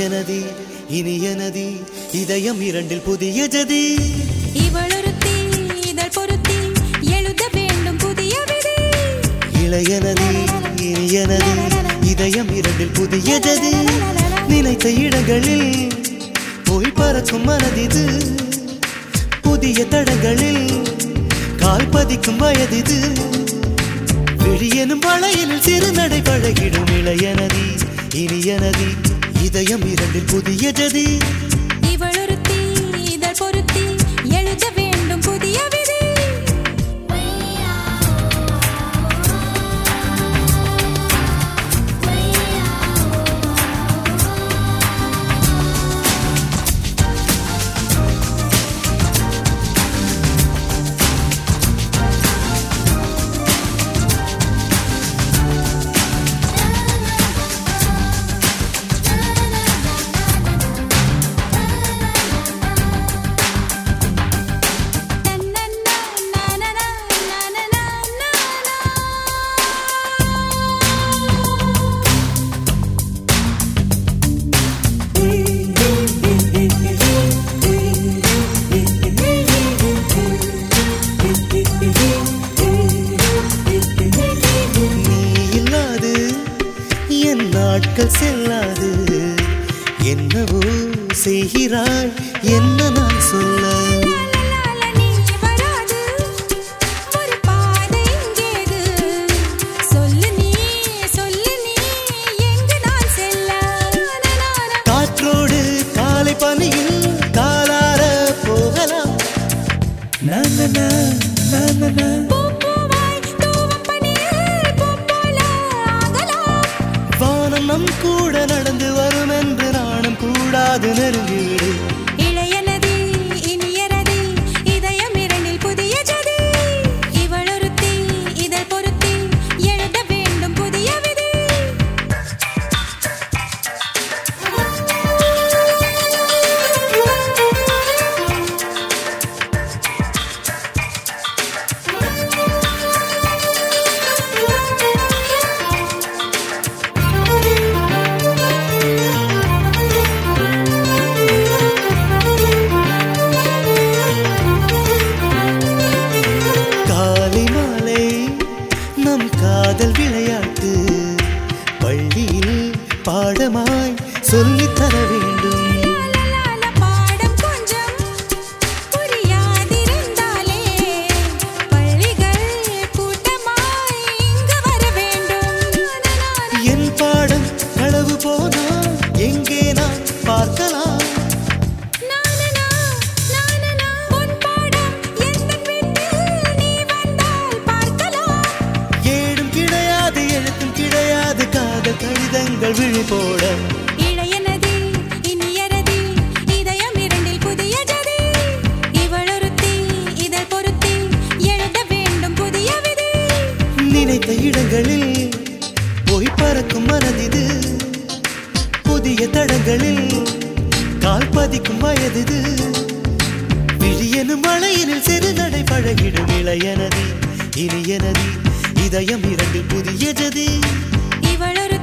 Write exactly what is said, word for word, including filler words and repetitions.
இளையனதி இனியனதி இதயம் இரண்டில் புதிய ஜதி இவளொருத்தி இதழ் பொருத்தி எழுத வேண்டும் புதிய விதி இளையனதி இனியனதி இதயம் இரண்டில் புதிய ஜதி நினைத்த இடங்களில் போய் பறக்கும் மனதிது புதிய தடங்களில் கால் பதிக்கும் வயதிது விழியனும் வளையில் சிறு நடை பழகிடும் இளையனதி இனியனதி இதயம் இரண்டில் புதிய ஜதி இவளொருத்தி இதழ் பொருத்தி எழுத வேண்டும் புதிய விதி நாட்கள் செல்லாது என்னவோ செய்கிறாய் என்ன நான் சொல்ல காற்றோடு காலை பனியில் காலார போகலாம் வானம் நம் கூட நடந்து வரும் என்று நானும் கூடாது நெருங்கிவிடு இளையனதி இனியனதி இதயம் இரண்டில் புதிய ஜதி இவளொருத்தி இதழ் பொருத்தி எழுத வேண்டும் புதிய விதி காதல் விளையாட்டு பள்ளியில் பாடமாய் சொல்லித் தர வேண்டும் பாடம் கொஞ்சம் புரியாதிருந்தாலே பள்ளிகள் கூட்டமாய் இங்கு வர வேண்டும் என் பாடம் களவு போனால் எங்கே நான் பார்க்கலாம் கடிதங்கள் விழி போட இளையனதி இனியனதி இதயம் இரண்டில் புதிய ஜதி இவளொருத்தி இதழ் பொருத்தி எழுத வேண்டும் புதிய விதி நினைத்த இடங்களில் போய் பறக்கும் மனதிது புதிய தடங்களில் கால் பதிக்கும் வயதிது விழியனும் மழையினில் சிறு நடை பழகிடும் இளையனதி இனியனதி இதயம் இரண்டில் புதிய ஜதி இவளொரு